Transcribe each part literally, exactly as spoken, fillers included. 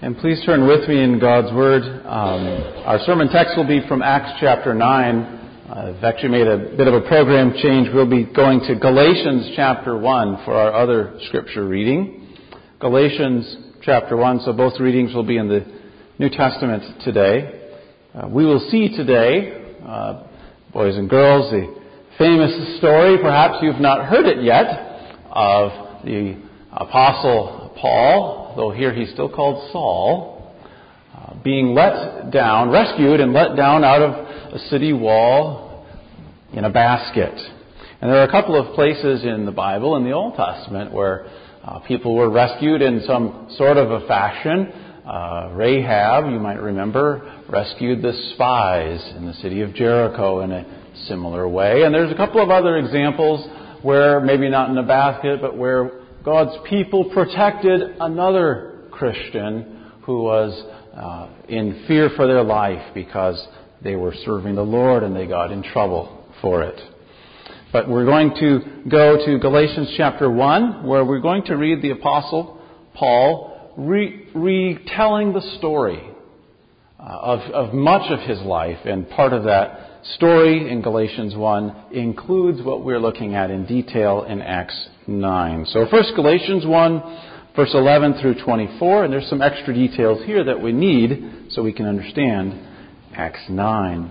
And please turn with me in God's Word. Um, our sermon text will be from Acts chapter nine. Uh, I've actually made a bit of a program change. We'll be going to Galatians chapter one for our other scripture reading. Galatians chapter one, so both readings will be in the New Testament today. Uh, we will see today, uh, boys and girls, the famous story, perhaps you've not heard it yet, of the Apostle Paul, though here he's still called Saul, uh, being let down, rescued and let down out of a city wall in a basket. And there are a couple of places in the Bible, in the Old Testament, where uh, people were rescued in some sort of a fashion. Uh, Rahab, you might remember, rescued the spies in the city of Jericho in a similar way. And there's a couple of other examples where, maybe not in a basket, but where God's people protected another Christian who was uh, in fear for their life because they were serving the Lord and they got in trouble for it. But we're going to go to Galatians chapter one, where we're going to read the Apostle Paul re- retelling the story uh, of, of much of his life. And part of that story in Galatians one includes what we're looking at in detail in Acts nine. So first Galatians one, verse eleven through twenty-four, and there's some extra details here that we need so we can understand Acts nine.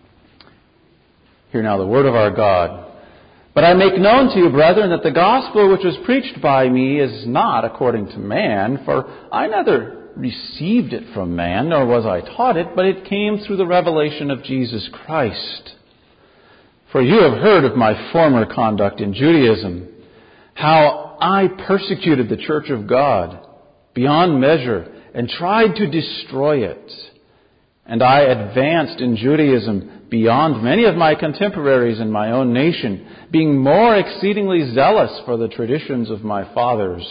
Hear now the word of our God. But I make known to you, brethren, that the gospel which was preached by me is not according to man, for I neither received it from man, nor was I taught it, but it came through the revelation of Jesus Christ. For you have heard of my former conduct in Judaism, how I persecuted the church of God beyond measure and tried to destroy it. And I advanced in Judaism beyond many of my contemporaries in my own nation, being more exceedingly zealous for the traditions of my fathers.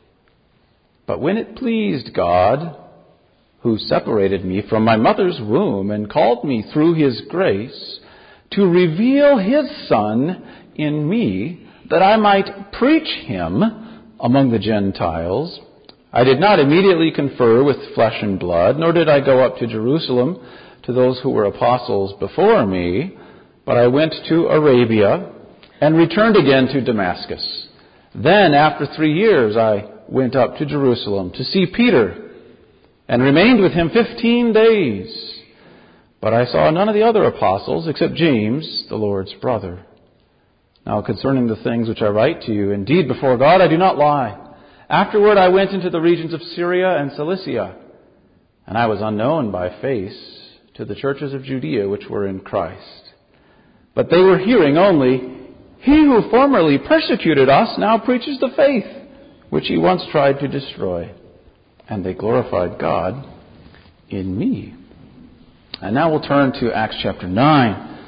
But when it pleased God, who separated me from my mother's womb and called me through His grace, to reveal His Son in me, that I might preach Him among the Gentiles, I did not immediately confer with flesh and blood, nor did I go up to Jerusalem to those who were apostles before me, but I went to Arabia and returned again to Damascus. Then, after three years, I went up to Jerusalem to see Peter and remained with him fifteen days. But I saw none of the other apostles except James, the Lord's brother. Now concerning the things which I write to you, indeed before God I do not lie. Afterward I went into the regions of Syria and Cilicia, and I was unknown by face to the churches of Judea which were in Christ. But they were hearing only, He who formerly persecuted us now preaches the faith which he once tried to destroy. And they glorified God in me. And now we'll turn to Acts chapter nine,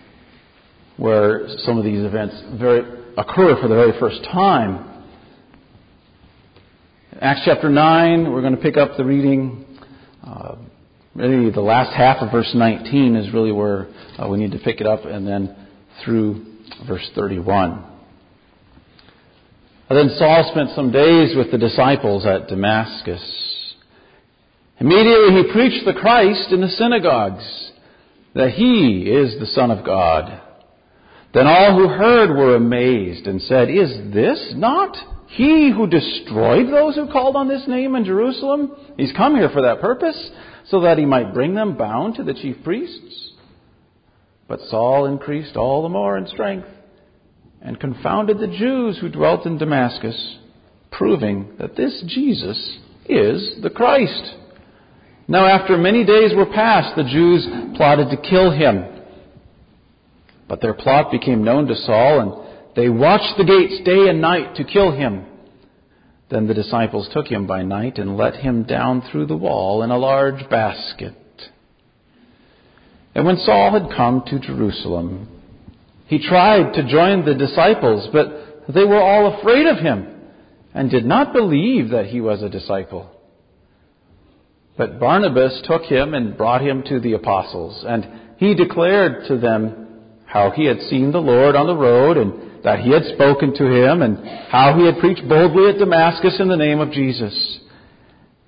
where some of these events very, occur for the very first time. Acts chapter nine, we're going to pick up the reading. Uh, really, the last half of verse nineteen is really where uh, we need to pick it up, and then through verse thirty-one. And then Saul spent some days with the disciples at Damascus. Immediately he preached the Christ in the synagogues, that He is the Son of God. Then all who heard were amazed and said, Is this not He who destroyed those who called on this name in Jerusalem? He's come here for that purpose, so that He might bring them bound to the chief priests. But Saul increased all the more in strength, and confounded the Jews who dwelt in Damascus, proving that this Jesus is the Christ. Now after many days were past, the Jews plotted to kill Him. But their plot became known to Saul, and they watched the gates day and night to kill Him. Then the disciples took Him by night and let Him down through the wall in a large basket. And when Saul had come to Jerusalem, he tried to join the disciples, but they were all afraid of him and did not believe that he was a disciple. But Barnabas took him and brought him to the apostles, and he declared to them how he had seen the Lord on the road, and that He had spoken to him, and how he had preached boldly at Damascus in the name of Jesus.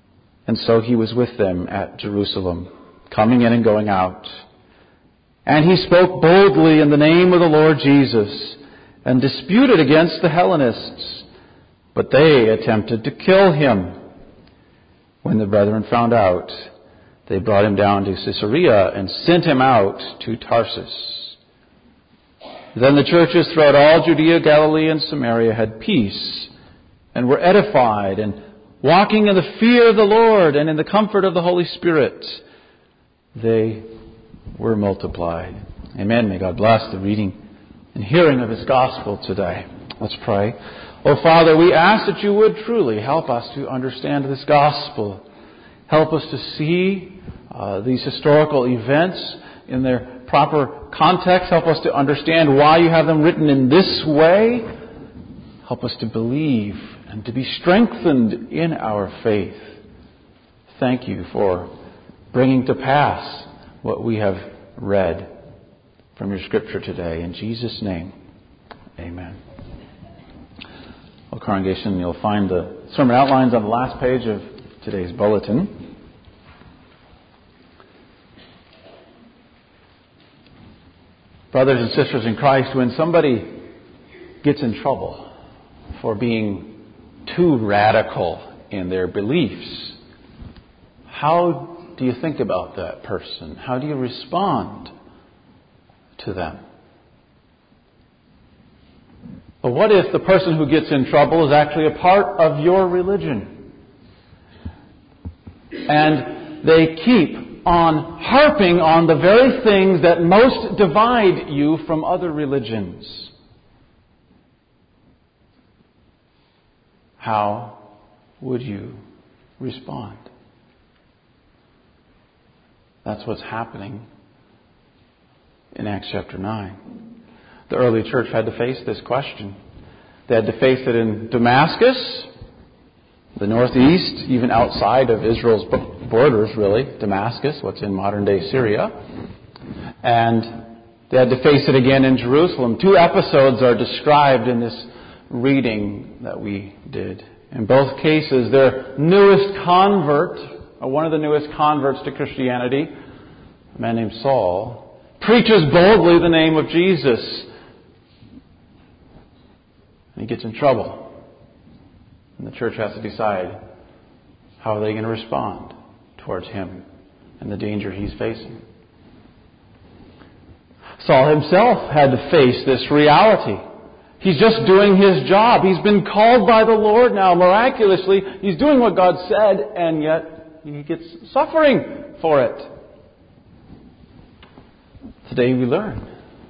And so he was with them at Jerusalem, coming in and going out. And he spoke boldly in the name of the Lord Jesus, and disputed against the Hellenists. But they attempted to kill him. When the brethren found out, they brought him down to Caesarea and sent him out to Tarsus. Then the churches throughout all Judea, Galilee, and Samaria had peace, and were edified, and walking in the fear of the Lord and in the comfort of the Holy Spirit, they were multiplied. Amen. May God bless the reading and hearing of His gospel today. Let's pray. Oh, Father, we ask that you would truly help us to understand this gospel. Help us to see uh, these historical events in their proper context. Help us to understand why you have them written in this way. Help us to believe and to be strengthened in our faith. Thank you for bringing to pass what we have read from your Scripture today. In Jesus' name, amen. Well, congregation, you'll find the sermon outlines on the last page of today's bulletin. Brothers and sisters in Christ, when somebody gets in trouble for being too radical in their beliefs, how do you think about that person? How do you respond to them? But what if the person who gets in trouble is actually a part of your religion? And they keep on harping on the very things that most divide you from other religions. How would you respond? That's what's happening in Acts chapter nine. The early church had to face this question. They had to face it in Damascus, the northeast, even outside of Israel's borders, really. Damascus, what's in modern-day Syria. And they had to face it again in Jerusalem. Two episodes are described in this reading that we did. In both cases, their newest convert, or one of the newest converts to Christianity, a man named Saul, preaches boldly the name of Jesus. And he gets in trouble. And the church has to decide how are they going to respond towards him and the danger he's facing. Saul himself had to face this reality. He's just doing his job. He's been called by the Lord now miraculously. He's doing what God said, and yet he gets suffering for it. Today we learn.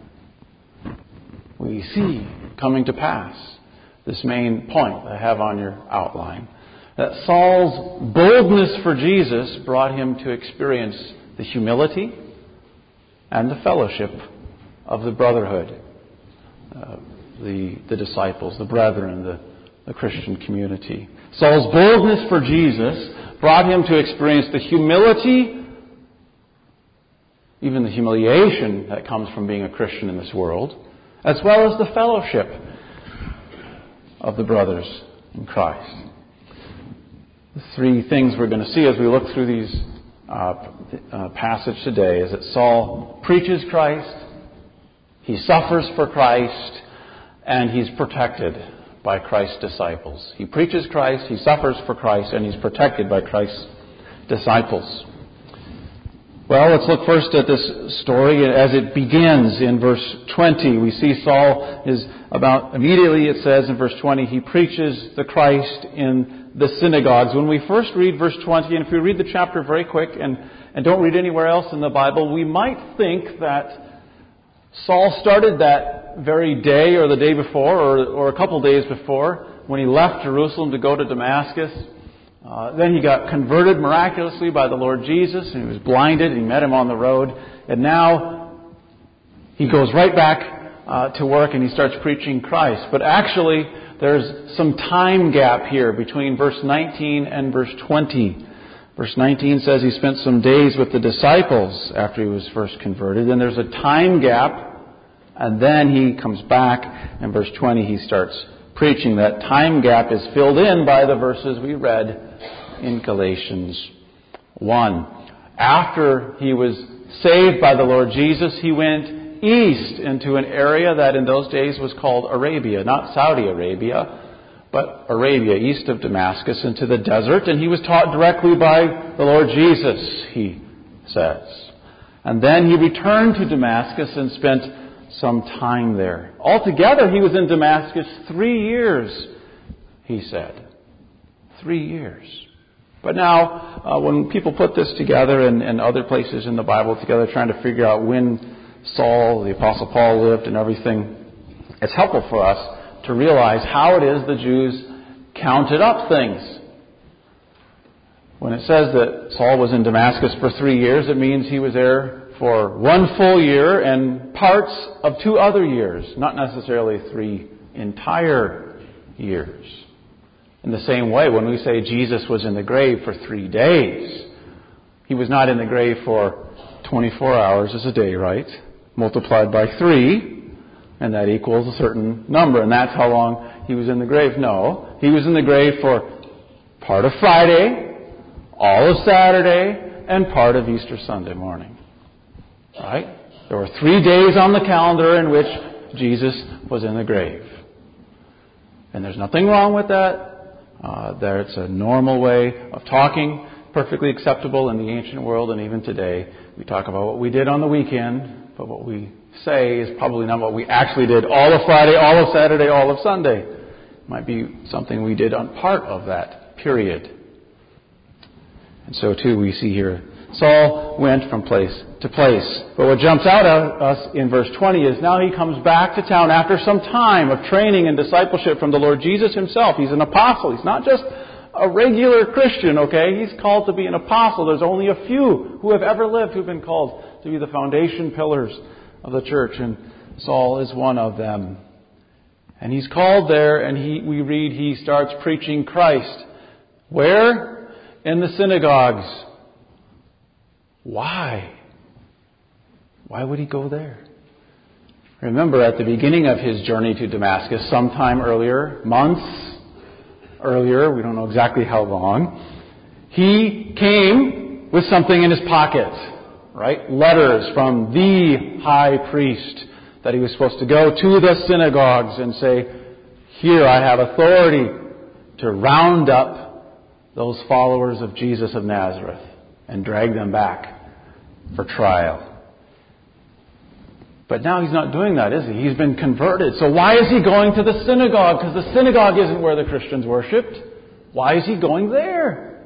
We see coming to pass this main point I have on your outline. That Saul's boldness for Jesus brought him to experience the humility and the fellowship of the brotherhood. Uh, the, the disciples, the brethren, the, the Christian community. Saul's boldness for Jesus brought him to experience the humility, even the humiliation that comes from being a Christian in this world, as well as the fellowship of the brothers in Christ. The three things we're going to see as we look through these uh, uh, passage today is that Saul preaches Christ, he suffers for Christ, and he's protected by Christ's disciples. He preaches Christ, he suffers for Christ, and he's protected by Christ's disciples. Well, let's look first at this story as it begins in verse twenty. We see Saul is about, immediately it says in verse twenty, he preaches the Christ in the synagogues. When we first read verse twenty, and if we read the chapter very quick and, and don't read anywhere else in the Bible, we might think that Saul started that very day or the day before or, or a couple days before when he left Jerusalem to go to Damascus. Uh, then he got converted miraculously by the Lord Jesus, and he was blinded, and he met him on the road. And now he goes right back uh, to work and he starts preaching Christ. But actually, there's some time gap here between verse nineteen and verse twenty. Verse nineteen says he spent some days with the disciples after he was first converted. Then there's a time gap, and then he comes back. And verse twenty, he starts preaching. That time gap is filled in by the verses we read in Galatians one. After he was saved by the Lord Jesus, he went east into an area that in those days was called Arabia, not Saudi Arabia, but Arabia, east of Damascus, into the desert. And he was taught directly by the Lord Jesus, he says. And then he returned to Damascus and spent some time there. Altogether, he was in Damascus three years, he said. Three years. But now, uh, when people put this together and, and other places in the Bible together, trying to figure out when Saul, the Apostle Paul, lived and everything, it's helpful for us to realize how it is the Jews counted up things. When it says that Saul was in Damascus for three years, it means he was there for one full year and parts of two other years, not necessarily three entire years. In the same way, when we say Jesus was in the grave for three days, he was not in the grave for twenty-four hours is a day, right? Multiplied by three. And that equals a certain number. And that's how long he was in the grave. No. He was in the grave for part of Friday, all of Saturday, and part of Easter Sunday morning. Right? There were three days on the calendar in which Jesus was in the grave. And there's nothing wrong with that. Uh, there, it's a normal way of talking, perfectly acceptable in the ancient world, and even today. We talk about what we did on the weekend, but what we say is probably not what we actually did all of Friday, all of Saturday, all of Sunday. It might be something we did on part of that period. And so too we see here, Saul went from place to place. But what jumps out at us in verse twenty is now he comes back to town after some time of training and discipleship from the Lord Jesus himself. He's an apostle. He's not just a regular Christian, okay? He's called to be an apostle. There's only a few who have ever lived who've been called to be the foundation pillars of the church, and Saul is one of them. And he's called there, and he, we read he starts preaching Christ. Where? In the synagogues. Why? Why would he go there? Remember, at the beginning of his journey to Damascus, sometime earlier, months earlier, we don't know exactly how long, he came with something in his pocket. Right? Letters from the high priest that he was supposed to go to the synagogues and say, here I have authority to round up those followers of Jesus of Nazareth and drag them back for trial. But now he's not doing that, is he? He's been converted. So why is he going to the synagogue? Because the synagogue isn't where the Christians worshipped. Why is he going there?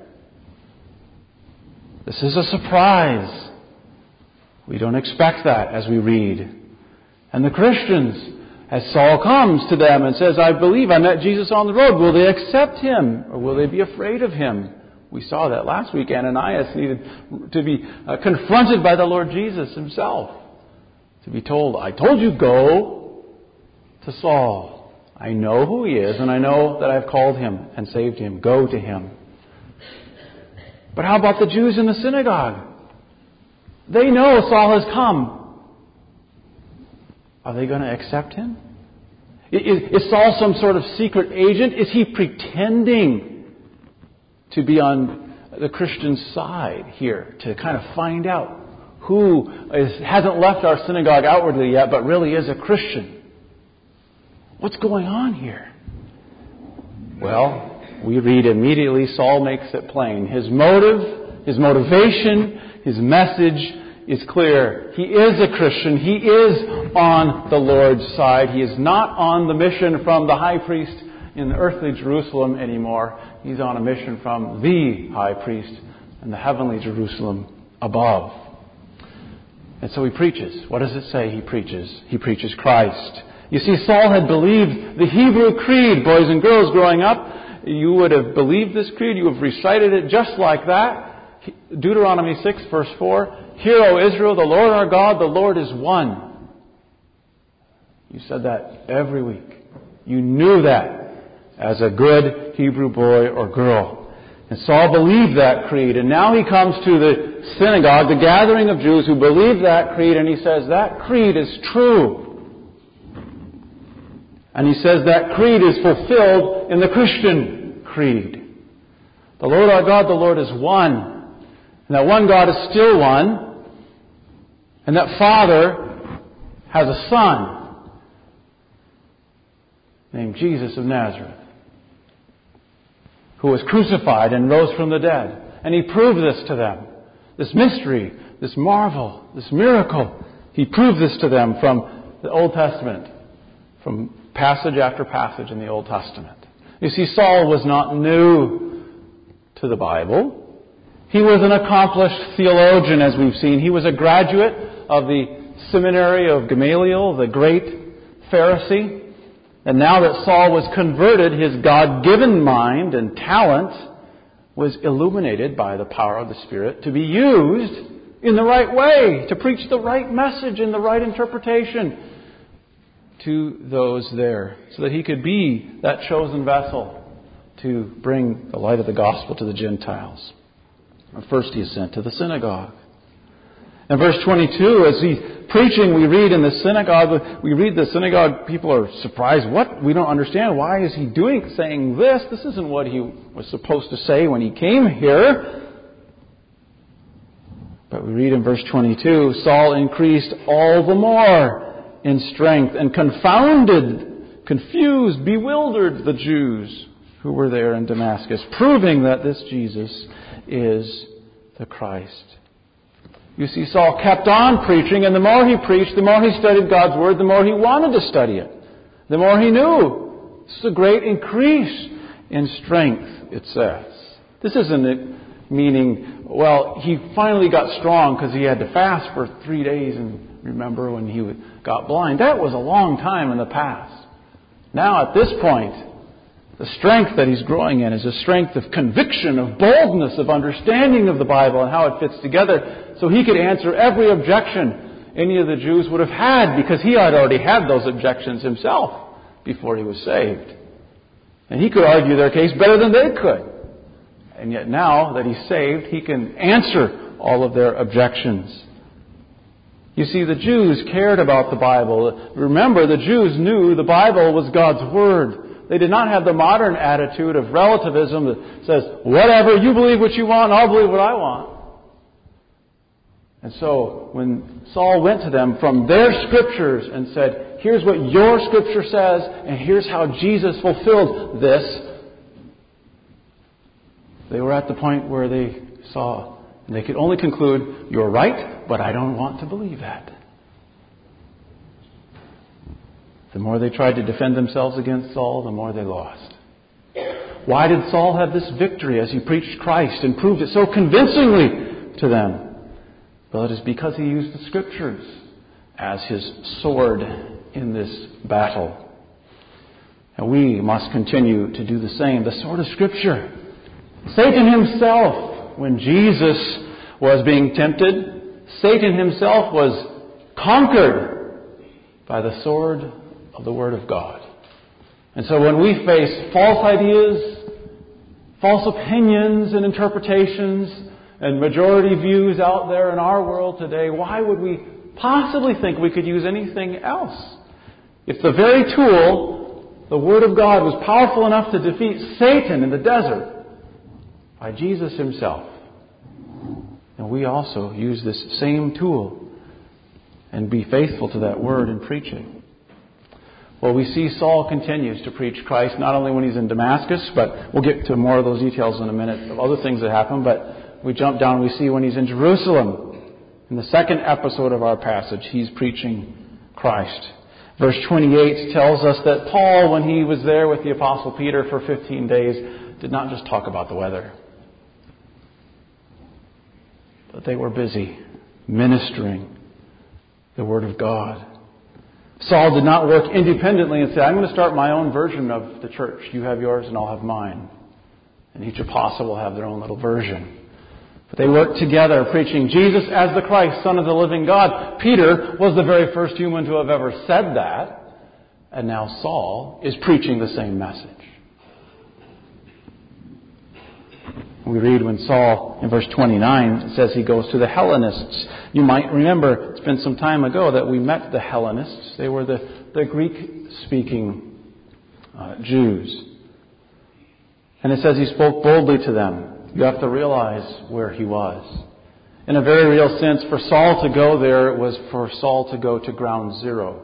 This is a surprise. We don't expect that as we read. And the Christians, as Saul comes to them and says, I believe I met Jesus on the road, will they accept him or will they be afraid of him? We saw that last week. Ananias needed to be uh, confronted by the Lord Jesus himself. To be told, I told you, go to Saul. I know who he is and I know that I've called him and saved him. Go to him. But how about the Jews in the synagogue? They know Saul has come. Are they going to accept him? Is, is Saul some sort of secret agent? Is he pretending to be on the Christian side here to kind of find out who is, hasn't left our synagogue outwardly yet, but really is a Christian? What's going on here? Well, we read immediately Saul makes it plain. His motive, his motivation, his message is clear. He is a Christian. He is on the Lord's side. He is not on the mission from the high priest in the earthly Jerusalem anymore. He's on a mission from the high priest in the heavenly Jerusalem above. And so he preaches. What does it say he preaches? He preaches Christ. You see, Saul had believed the Hebrew creed. Boys and girls growing up, you would have believed this creed. You have recited it just like that. Deuteronomy six, verse four. Hear, O Israel, the Lord our God, the Lord is one. You said that every week. You knew that as a good Hebrew boy or girl. And Saul believed that creed. And now he comes to the synagogue, the gathering of Jews who believe that creed, and he says that creed is true. And he says that creed is fulfilled in the Christian creed. The Lord our God, the Lord is one. And that one God is still one. And that Father has a Son named Jesus of Nazareth, who was crucified and rose from the dead. And He proved this to them. This mystery, this marvel, this miracle. He proved this to them from the Old Testament, from passage after passage in the Old Testament. You see, Saul was not new to the Bible. He was an accomplished theologian, as we've seen. He was a graduate of the seminary of Gamaliel, the great Pharisee. And now that Saul was converted, his God-given mind and talent was illuminated by the power of the Spirit to be used in the right way, to preach the right message in the right interpretation to those there, so that he could be that chosen vessel to bring the light of the gospel to the Gentiles. First he is sent to the synagogue. In verse twenty-two, as he's preaching, we read in the synagogue, we read the synagogue, people are surprised. What? We don't understand. Why is he doing, saying this? This isn't what he was supposed to say when he came here. But we read in verse twenty-two, Saul increased all the more in strength and confounded, confused, bewildered the Jews who were there in Damascus, proving that this Jesus is the Christ. You see, Saul kept on preaching, and the more he preached, the more he studied God's Word, the more he wanted to study it. The more he knew. This is a great increase in strength, it says. This isn't meaning, well, he finally got strong because he had to fast for three days, and remember when he got blind. That was a long time in the past. Now, at this point, the strength that he's growing in is a strength of conviction, of boldness, of understanding of the Bible and how it fits together, so he could answer every objection any of the Jews would have had, because he had already had those objections himself before he was saved. And he could argue their case better than they could. And yet now that he's saved, he can answer all of their objections. You see, the Jews cared about the Bible. Remember, the Jews knew the Bible was God's Word. They did not have the modern attitude of relativism that says, whatever, you believe what you want, I'll believe what I want. And so when Saul went to them from their Scriptures and said, here's what your Scripture says, and here's how Jesus fulfilled this, they were at the point where they saw, and they could only conclude, you're right, but I don't want to believe that. The more they tried to defend themselves against Saul, the more they lost. Why did Saul have this victory as he preached Christ and proved it so convincingly to them? Well, it is because he used the Scriptures as his sword in this battle. And we must continue to do the same. The sword of Scripture. Satan himself, when Jesus was being tempted, Satan himself was conquered by the sword of the Word of God. And so when we face false ideas, false opinions and interpretations, and majority views out there in our world today, why would we possibly think we could use anything else? If the very tool, the Word of God, was powerful enough to defeat Satan in the desert by Jesus himself, and we also use this same tool and be faithful to that Word and preach it. Well, we see Saul continues to preach Christ, not only when he's in Damascus, but we'll get to more of those details in a minute of other things that happen, but we jump down and we see when he's in Jerusalem. In the second episode of our passage, he's preaching Christ. Verse twenty-eight tells us that Paul, when he was there with the Apostle Peter for fifteen days, did not just talk about the weather, but they were busy ministering the Word of God. Saul did not work independently and say, I'm going to start my own version of the church. You have yours and I'll have mine. And each apostle will have their own little version. But they worked together, preaching Jesus as the Christ, Son of the living God. Peter was the very first human to have ever said that. And now Saul is preaching the same message. We read when Saul, in verse twenty-nine, says he goes to the Hellenists. You might remember, it's been some time ago that we met the Hellenists. They were the, the Greek-speaking uh, Jews. And it says he spoke boldly to them. You have to realize where he was. In a very real sense, for Saul to go there, it was for Saul to go to ground zero.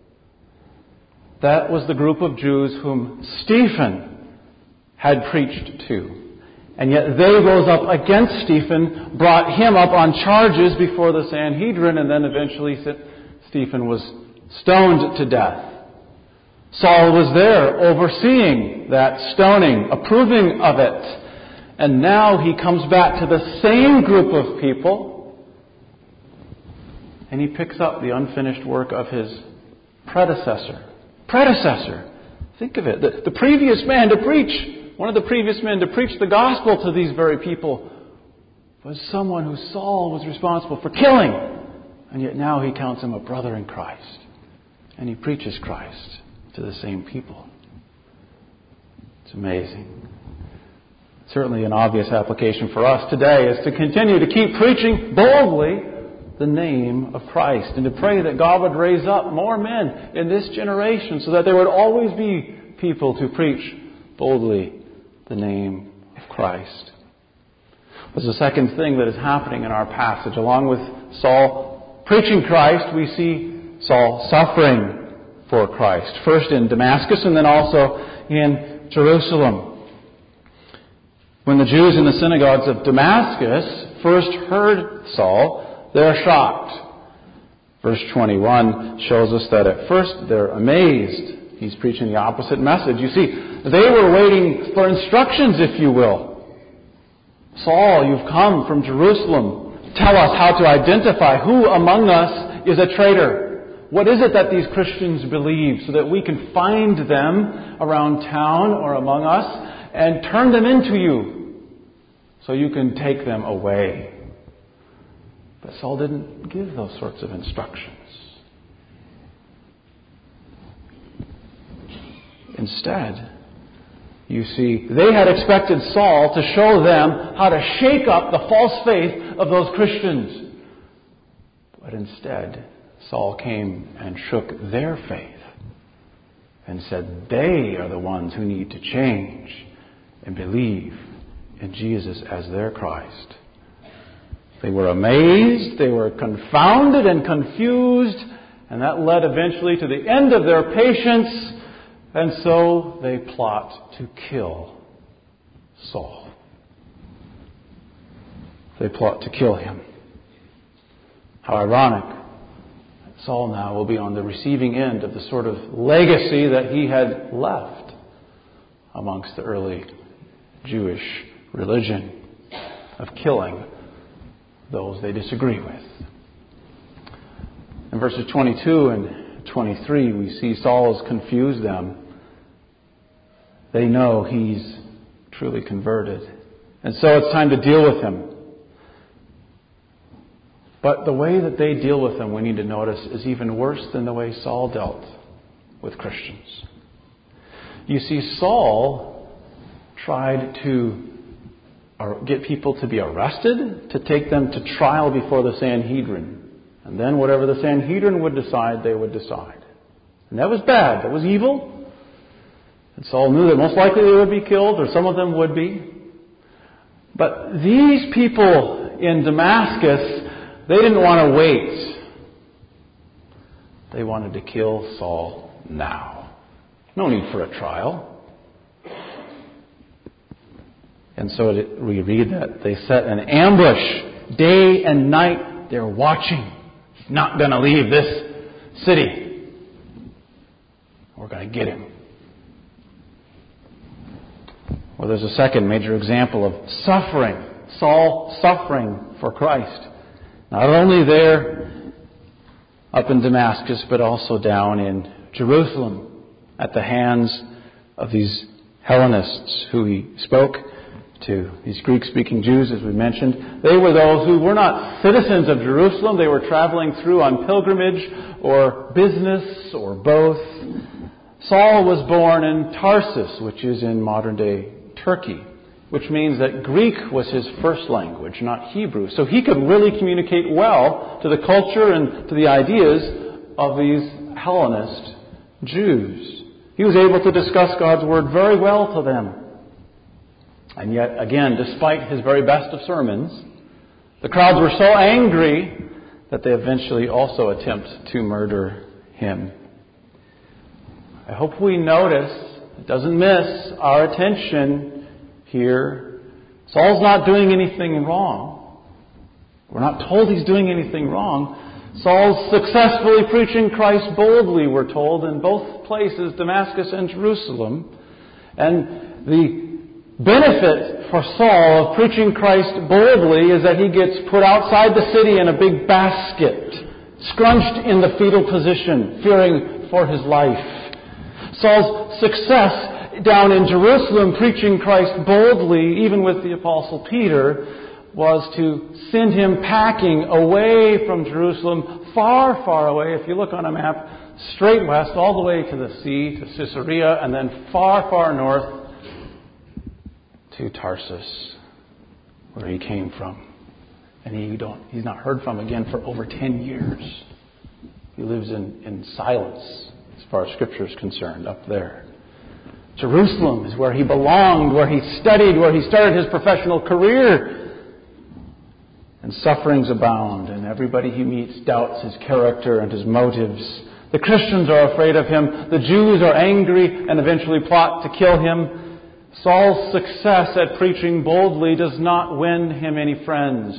That was the group of Jews whom Stephen had preached to. And yet they rose up against Stephen, brought him up on charges before the Sanhedrin, and then eventually Stephen was stoned to death. Saul was there overseeing that stoning, approving of it. And now he comes back to the same group of people, and he picks up the unfinished work of his predecessor. Predecessor! Think of it. The, the previous man to preach, one of the previous men to preach the gospel to these very people was someone who Saul was responsible for killing. And yet now he counts him a brother in Christ. And he preaches Christ to the same people. It's amazing. Certainly an obvious application for us today is to continue to keep preaching boldly the name of Christ and to pray that God would raise up more men in this generation so that there would always be people to preach boldly the name of Christ. There's a second thing that is happening in our passage. Along with Saul preaching Christ, we see Saul suffering for Christ. First in Damascus and then also in Jerusalem. When the Jews in the synagogues of Damascus first heard Saul, they're shocked. Verse twenty-one shows us that at first they're amazed. He's preaching the opposite message. You see, they were waiting for instructions, if you will. Saul, you've come from Jerusalem. Tell us how to identify who among us is a traitor. What is it that these Christians believe so that we can find them around town or among us and turn them into you so you can take them away. But Saul didn't give those sorts of instructions. Instead, you see, they had expected Saul to show them how to shake up the false faith of those Christians. But instead, Saul came and shook their faith and said they are the ones who need to change and believe in Jesus as their Christ. They were amazed, they were confounded and confused, and that led eventually to the end of their patience, and so they plot to kill Saul. They plot to kill him. How ironic. Saul now will be on the receiving end of the sort of legacy that he had left amongst the early Jewish religion of killing those they disagree with. In verses twenty-two and twenty-three, we see Saul has confused them. They know he's truly converted. And so it's time to deal with him. But the way that they deal with him, we need to notice, is even worse than the way Saul dealt with Christians. You see, Saul tried to get people to be arrested, to take them to trial before the Sanhedrin. And then whatever the Sanhedrin would decide, they would decide. And that was bad. That was evil. And Saul knew that most likely they would be killed, or some of them would be. But these people in Damascus, they didn't want to wait. They wanted to kill Saul now. No need for a trial. And so we read that they set an ambush day and night. They're watching. He's not going to leave this city. We're going to get him. Well, there's a second major example of suffering. Saul suffering for Christ. Not only there up in Damascus, but also down in Jerusalem at the hands of these Hellenists who he spoke to, these Greek-speaking Jews, as we mentioned. They were those who were not citizens of Jerusalem. They were traveling through on pilgrimage or business or both. Saul was born in Tarsus, which is in modern-day Turkey, which means that Greek was his first language, not Hebrew. So he could really communicate well to the culture and to the ideas of these Hellenist Jews. He was able to discuss God's Word very well to them. And yet, again, despite his very best of sermons, the crowds were so angry that they eventually also attempt to murder him. I hope we notice, it doesn't miss our attention here. Saul's not doing anything wrong. We're not told he's doing anything wrong. Saul's successfully preaching Christ boldly, we're told, in both places, Damascus and Jerusalem. And the benefit for Saul of preaching Christ boldly is that he gets put outside the city in a big basket, scrunched in the fetal position, fearing for his life. Saul's success down in Jerusalem preaching Christ boldly, even with the Apostle Peter, was to send him packing away from Jerusalem, far, far away. If you look on a map, straight west, all the way to the sea, to Caesarea, and then far, far north to Tarsus, where he came from. And he don't, he's not heard from again for over ten years. He lives in, in silence, as far as Scripture is concerned, up there. Jerusalem is where he belonged, where he studied, where he started his professional career. And sufferings abound, and everybody he meets doubts his character and his motives. The Christians are afraid of him. The Jews are angry and eventually plot to kill him. Saul's success at preaching boldly does not win him any friends.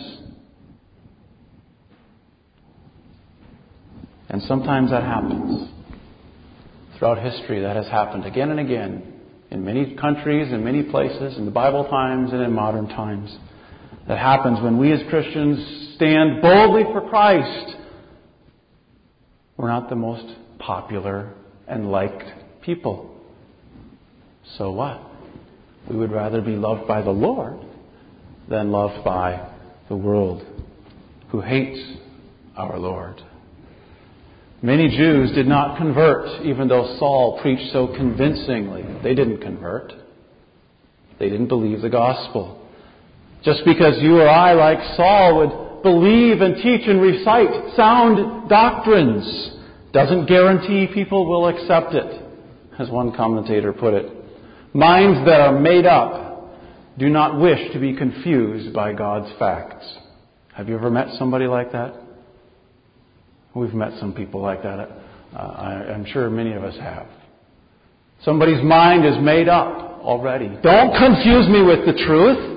And sometimes that happens. Throughout history, that has happened again and again. In many countries, in many places, in the Bible times and in modern times. That happens when we as Christians stand boldly for Christ. We're not the most popular and liked people. So what? We would rather be loved by the Lord than loved by the world, who hates our Lord. Many Jews did not convert, even though Saul preached so convincingly. They didn't convert. They didn't believe the gospel. Just because you or I, like Saul, would believe and teach and recite sound doctrines doesn't guarantee people will accept it, as one commentator put it. Minds that are made up do not wish to be confused by God's facts. Have you ever met somebody like that? We've met some people like that. Uh, I, I'm sure many of us have. Somebody's mind is made up already. Don't confuse me with the truth.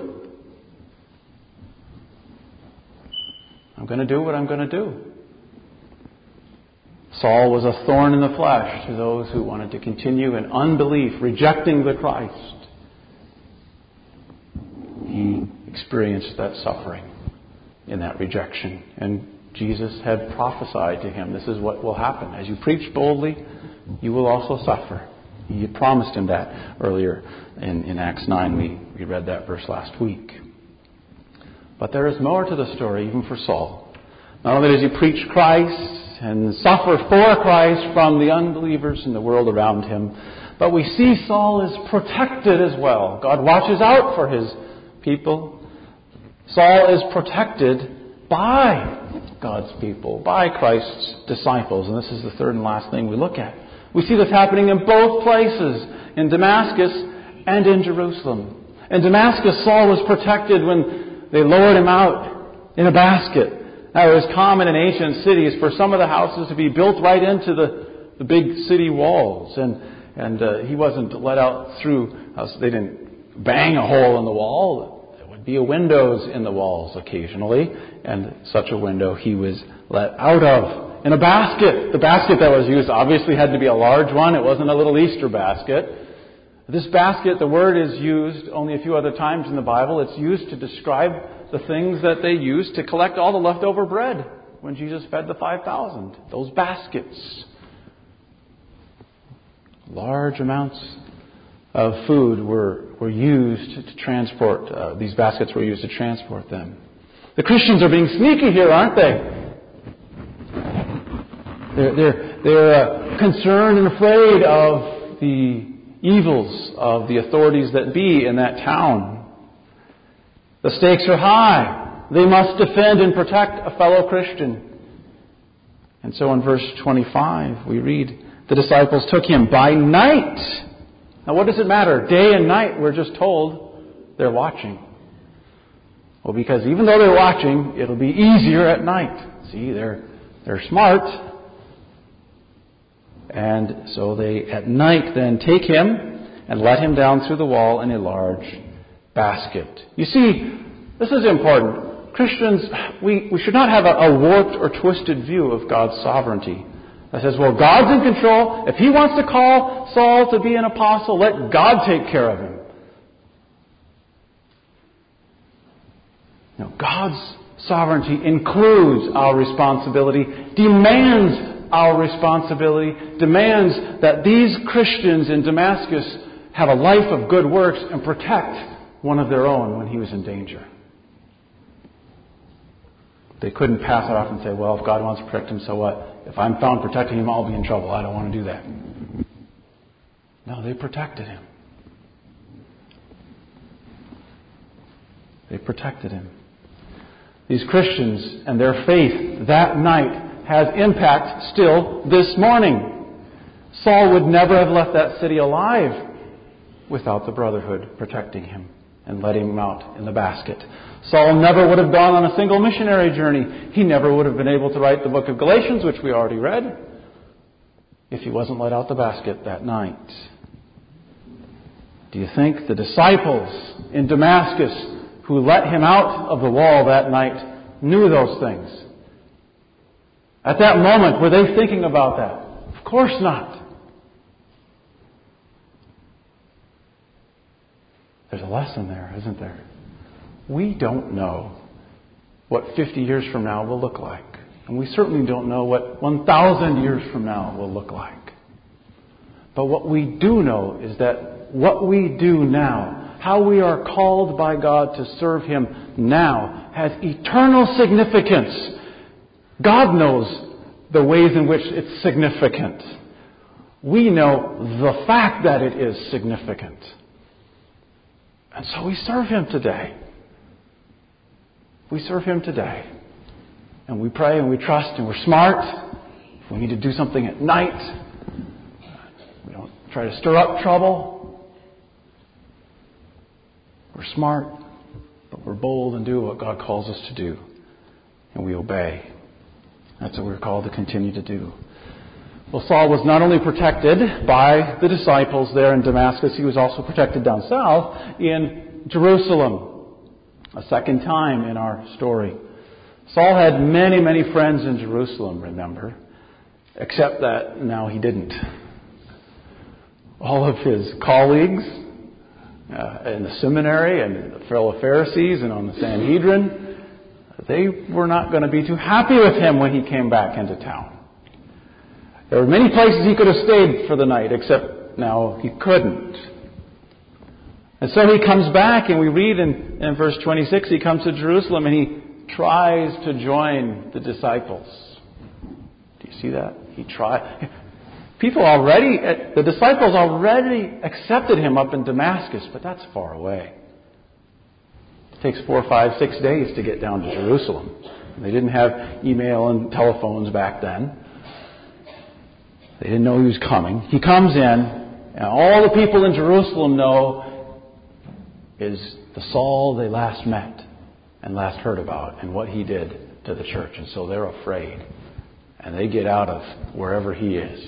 I'm going to do what I'm going to do. Saul was a thorn in the flesh to those who wanted to continue in unbelief, rejecting the Christ. He experienced that suffering in that rejection. And Jesus had prophesied to him, this is what will happen. As you preach boldly, you will also suffer. He had promised him that earlier in, in Acts nine. We, we read that verse last week. But there is more to the story, even for Saul. Not only does he preach Christ and suffer for Christ from the unbelievers in the world around him, but we see Saul is protected as well. God watches out for his people. Saul is protected by God's people, by Christ's disciples. And this is the third and last thing we look at. We see this happening in both places, in Damascus and in Jerusalem. In Damascus, Saul was protected when they lowered him out in a basket. Now, it was common in ancient cities for some of the houses to be built right into the, the big city walls. And, and uh, he wasn't let out through, uh, they didn't bang a hole in the wall. There would be windows in the walls occasionally. And such a window he was let out of in a basket. The basket that was used obviously had to be a large one. It wasn't a little Easter basket. This basket, the word is used only a few other times in the Bible. It's used to describe the things that they used to collect all the leftover bread when Jesus fed the five thousand. Those baskets. Large amounts of food were, were used to transport, uh, these baskets were used to transport them. The Christians are being sneaky here, aren't they? They're, they're, they're uh, concerned and afraid of the evils of the authorities that be in that town. The stakes are high. They must defend and protect a fellow Christian. And so in verse twenty-five, we read, the disciples took him by night. Now what does it matter? Day and night, we're just told. they're watching? Well, because even though they're watching, it'll be easier at night. See, they're they're smart. And so they, at night, then take him and let him down through the wall in a large basket. You see, this is important. Christians, we, we should not have a, a warped or twisted view of God's sovereignty. That says, well, God's in control. If he wants to call Saul to be an apostle, let God take care of him. No, God's sovereignty includes our responsibility, demands our responsibility, demands that these Christians in Damascus have a life of good works and protect one of their own when he was in danger. They couldn't pass it off and say, well, if God wants to protect him, so what? If I'm found protecting him, I'll be in trouble. I don't want to do that. No, they protected him. They protected him. These Christians and their faith that night has impact still this morning. Saul would never have left that city alive without the brotherhood protecting him and letting him out in the basket. Saul never would have gone on a single missionary journey. He never would have been able to write the book of Galatians, which we already read, if he wasn't let out the basket that night. Do you think the disciples in Damascus who let him out of the wall that night knew those things? At that moment, were they thinking about that? Of course not. There's a lesson there, isn't there? We don't know what fifty years from now will look like. And we certainly don't know what one thousand years from now will look like. But what we do know is that what we do now, how we are called by God to serve him now, has eternal significance. God knows the ways in which it's significant. We know the fact that it is significant. And so we serve him today. We serve him today. And we pray and we trust and we're smart. If we need to do something at night, we don't try to stir up trouble. We're smart, but we're bold and do what God calls us to do. And we obey. That's what we're called to continue to do. Well, Saul was not only protected by the disciples there in Damascus, he was also protected down south in Jerusalem. A second time in our story. Saul had many, many friends in Jerusalem, remember, except that now he didn't. All of his colleagues uh, in the seminary and the fellow Pharisees and on the Sanhedrin, they were not going to be too happy with him when he came back into town. There were many places he could have stayed for the night, except now he couldn't. And so he comes back, and we read in, in verse twenty-six, he comes to Jerusalem and he tries to join the disciples. Do you see that? He tried. People already, the disciples already accepted him up in Damascus, but that's far away. It takes four, five, six days to get down to Jerusalem. They didn't have email and telephones back then. They didn't know he was coming. He comes in, and all the people in Jerusalem know is the Saul they last met and last heard about and what he did to the church. And so they're afraid. And they get out of wherever he is.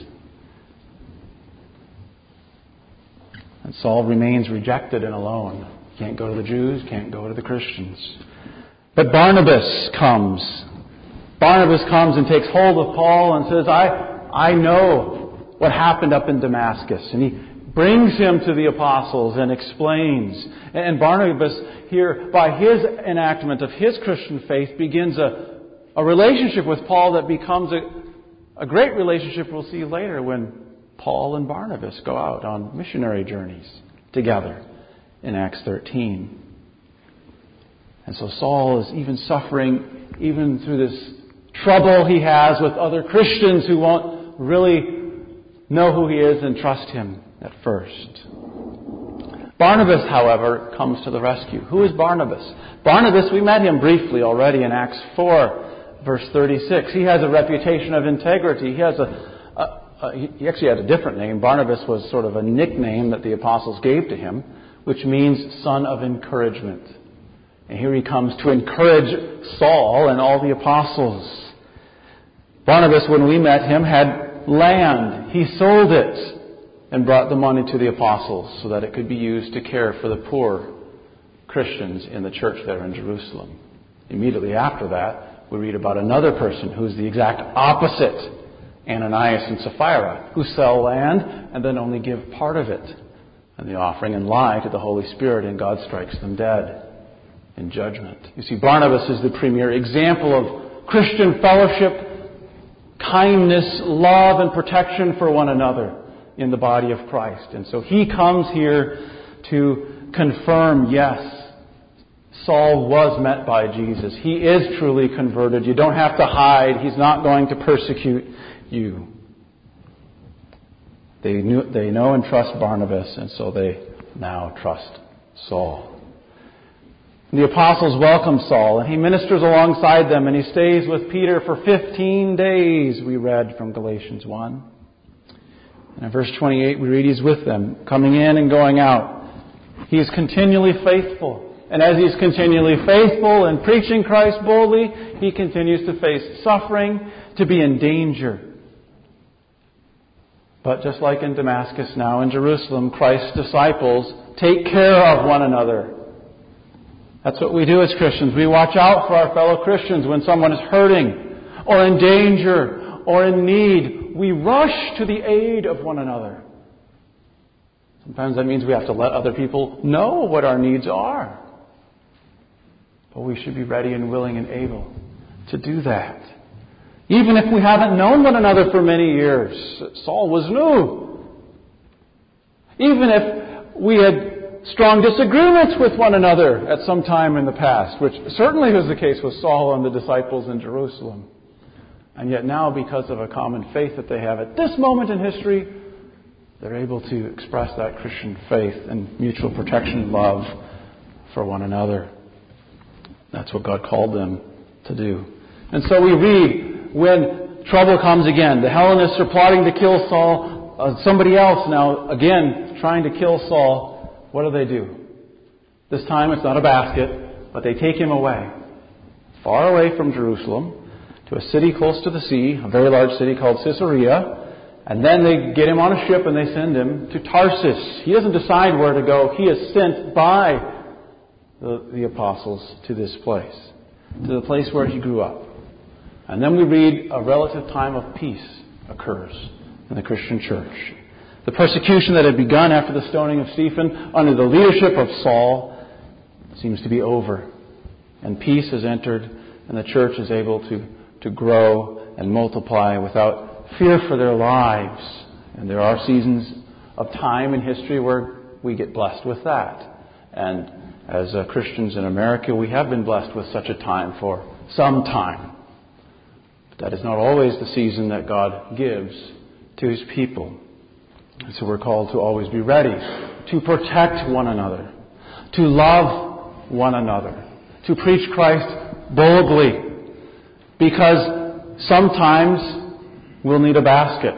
And Saul remains rejected and alone. Can't go to the Jews, can't go to the Christians. But Barnabas comes. Barnabas comes and takes hold of Paul and says, I I know what happened up in Damascus. And he brings him to the apostles and explains. And Barnabas here, by his enactment of his Christian faith, begins a, a relationship with Paul that becomes a, a great relationship we'll see later when Paul and Barnabas go out on missionary journeys together in Acts thirteen. And so Saul is even suffering, even through this trouble he has with other Christians who won't really know who he is and trust him at first. Barnabas, however, comes to the rescue. Who is Barnabas? Barnabas, we met him briefly already in Acts four, verse thirty-six. He has a reputation of integrity. He has a, a, a he actually had a different name. Barnabas was sort of a nickname that the apostles gave to him which means son of encouragement. And here he comes to encourage Saul and all the apostles. Barnabas, when we met him, had land. He sold it and brought the money to the apostles so that it could be used to care for the poor Christians in the church there in Jerusalem. Immediately after that, we read about another person who's the exact opposite, Ananias and Sapphira, who sell land and then only give part of it in the offering and lie to the Holy Spirit, and God strikes them dead in judgment. You see, Barnabas is the premier example of Christian fellowship, kindness, love, and protection for one another in the body of Christ. And so he comes here to confirm, yes, Saul was met by Jesus. He is truly converted. You don't have to hide. He's not going to persecute you. They knew, they know and trust Barnabas, and so they now trust Saul. And the apostles welcome Saul, and he ministers alongside them, and he stays with Peter for fifteen days, we read from Galatians one. And in verse twenty-eight, we read he's with them, coming in and going out. He is continually faithful. And as he's continually faithful and preaching Christ boldly, he continues to face suffering, to be in danger. But just like in Damascus now in Jerusalem, Christ's disciples take care of one another. That's what we do as Christians. We watch out for our fellow Christians when someone is hurting or in danger or in need. We rush to the aid of one another. Sometimes that means we have to let other people know what our needs are. But we should be ready and willing and able to do that. Even if we haven't known one another for many years. Saul was new. Even if we had strong disagreements with one another at some time in the past, which certainly was the case with Saul and the disciples in Jerusalem. And yet now, because of a common faith that they have at this moment in history, they're able to express that Christian faith and mutual protection and love for one another. That's what God called them to do. And so we read, when trouble comes again, the Hellenists are plotting to kill Saul. Uh, somebody else now, again, trying to kill Saul. What do they do? This time it's not a basket, but they take him away, far away from Jerusalem, to a city close to the sea, a very large city called Caesarea. And then they get him on a ship and they send him to Tarsus. He doesn't decide where to go. He is sent by the, the apostles to this place, to the place where he grew up. And then we read a relative time of peace occurs in the Christian church. The persecution that had begun after the stoning of Stephen under the leadership of Saul seems to be over. And peace has entered, and the church is able to, to grow and multiply without fear for their lives. And there are seasons of time in history where we get blessed with that. And as uh, Christians in America, we have been blessed with such a time for some time. But that is not always the season that God gives to His people. And so we're called to always be ready to protect one another, to love one another, to preach Christ boldly, because sometimes we'll need a basket.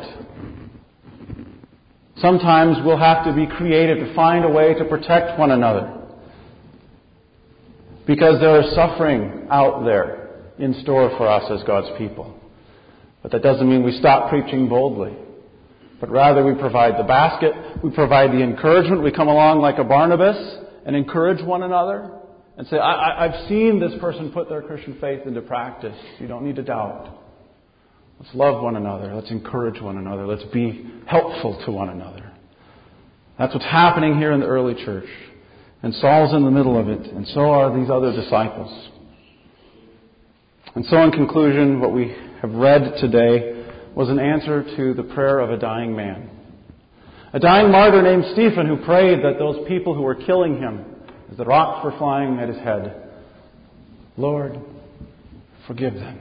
Sometimes we'll have to be creative to find a way to protect one another. Because there is suffering out there in store for us as God's people. But that doesn't mean we stop preaching boldly. But rather we provide the basket, we provide the encouragement. We come along like a Barnabas and encourage one another and say, I, I, I've seen this person put their Christian faith into practice. You don't need to doubt. Let's love one another. Let's encourage one another. Let's be helpful to one another. That's what's happening here in the early church. And Saul's in the middle of it, and so are these other disciples. And so in conclusion, what we have read today was an answer to the prayer of a dying man. A dying martyr named Stephen who prayed that those people who were killing him, as the rocks were flying at his head, Lord, forgive them.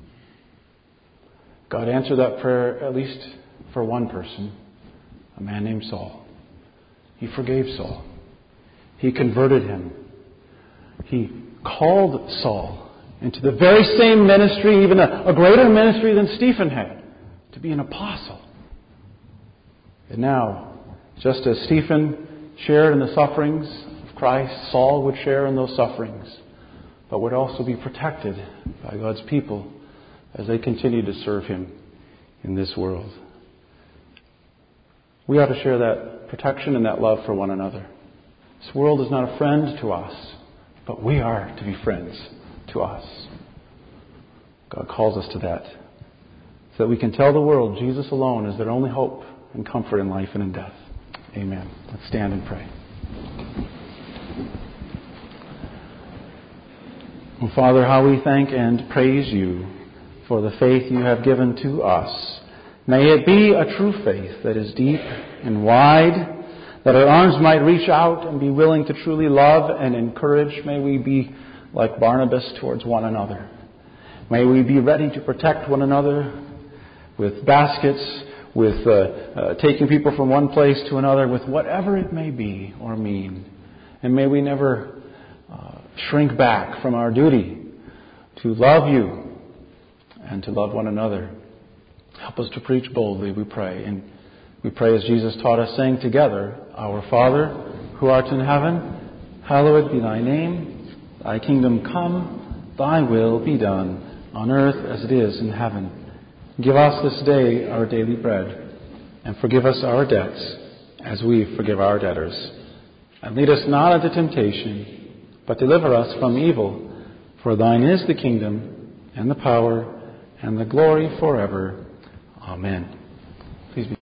God answered that prayer at least for one person, a man named Saul. He forgave Saul. He converted him. He called Saul into the very same ministry, even a, a greater ministry than Stephen had, to be an apostle. And now, just as Stephen shared in the sufferings of Christ. Saul would share in those sufferings, but would also be protected by God's people as they continue to serve Him in this world. We ought to share that protection and that love for one another. This world is not a friend to us, but we are to be friends to us. God calls us to that, so that we can tell the world Jesus alone is their only hope and comfort in life and in death. Amen. Let's stand and pray. Oh, Father, how we thank and praise You for the faith You have given to us. May it be a true faith that is deep and wide, that our arms might reach out and be willing to truly love and encourage. May we be like Barnabas towards one another. May we be ready to protect one another with baskets, with uh, uh, taking people from one place to another, with whatever it may be or mean. And may we never uh, shrink back from our duty to love You and to love one another. Help us to preach boldly, we pray. And we pray as Jesus taught us, saying together, Our Father, who art in heaven, hallowed be Thy name. Thy kingdom come, Thy will be done, on earth as it is in heaven. Give us this day our daily bread, and forgive us our debts, as we forgive our debtors. And lead us not into temptation, but deliver us from evil. For Thine is the kingdom, and the power, and the glory forever. Amen. Please be